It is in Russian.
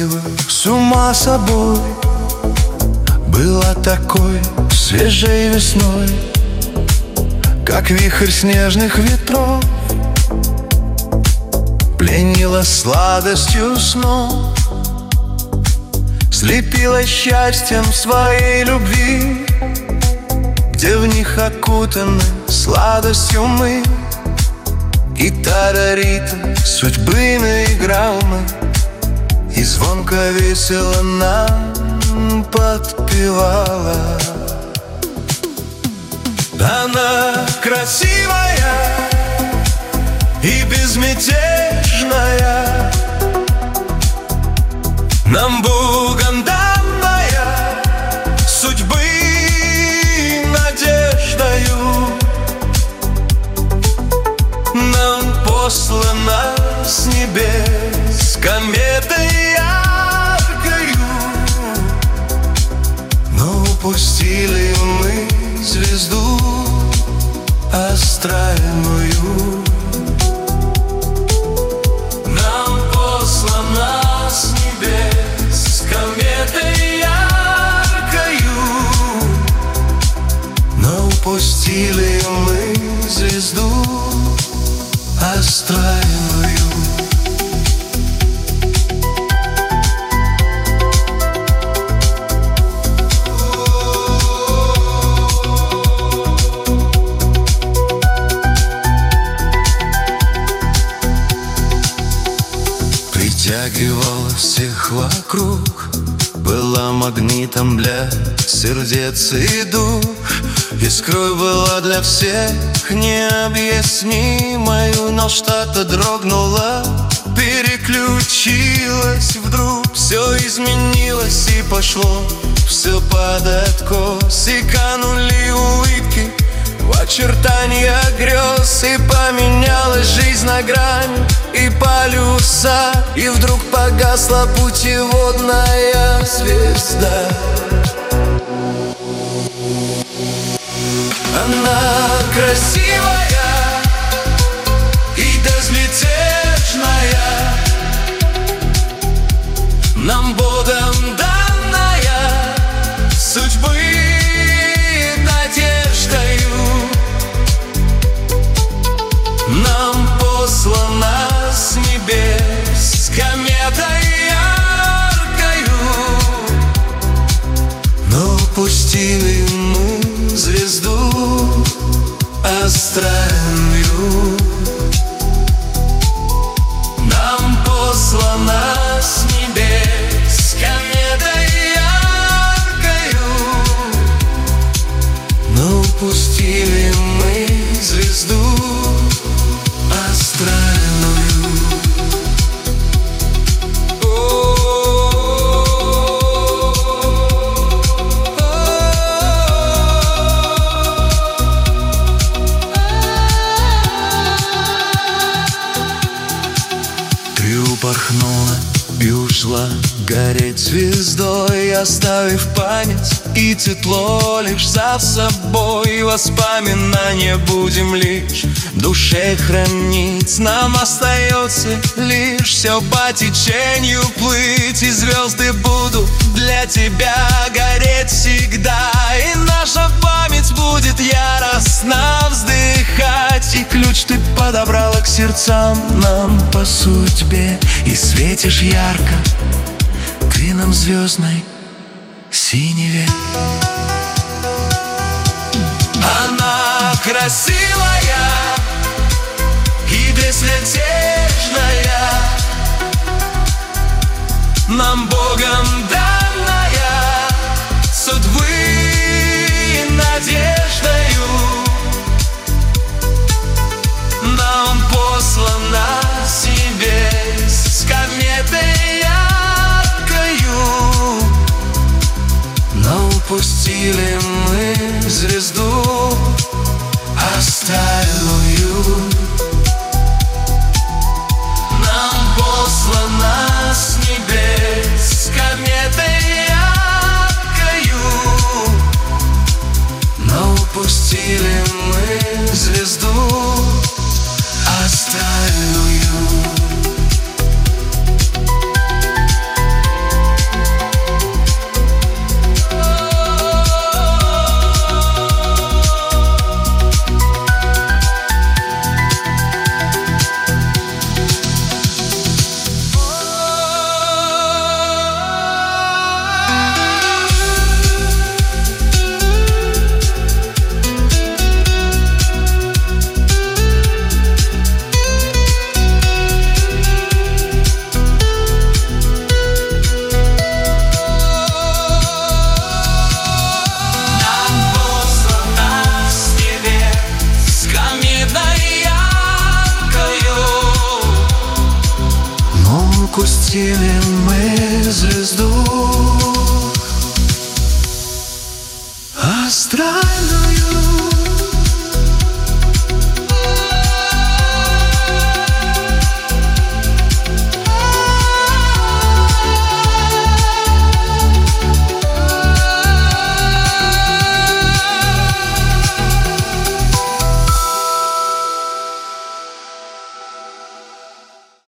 сходила с ума собой. Была такой свежей весной, как вихрь снежных ветров, пленила сладостью снов, слепила счастьем своей любви, где в них окутаны сладостью мы. Гитара ритм судьбы наиграл мы, и звонко весело нам подпевала. Она красивая и безмятежная, нам Богом данная, судьбы надеждою, нам послана с небес кометой яркою. Но упустили мы звезду астральную. Нам послана с небес кометой яркою, но упустили мы звезду астральную. Притягивала всех вокруг, была магнитом для сердец и душ. Искрой была для всех необъяснимою, но что-то дрогнуло, переключилось вдруг. Все изменилось и пошло все под откос, и канули улыбки в очертания грез, и поменялась жизнь на грани и полюса, и вдруг погасла путеводная звезда. Она красивая и безмятежная, нам Богом данная, судьбы надеждою, нам послана с небес кометой яркою, но упустили мы звезду астральную. Нам послана с небес кометой яркою, но упустили мы звезду астральную. Упорхнула и ушла гореть звездой, оставив память и тепло лишь за собой. Воспоминания будем лишь в душе хранить, нам остается лишь все по течению плыть, и звезды будут для тебя гореть всегда, и наша память будет яростно вздыхать. И ключ ты подобрала к сердцам нам по судьбе, и светишь ярко клином звездной синеве. Она красивая и безмятежная, нам Богом данная, судьбы надеждою, нам послана с небес кометой яркою, но упустили мы звезду астральную. Нам послана с небес кометой яркою, но упустили мы звезду астральную. пропустили мы звезду.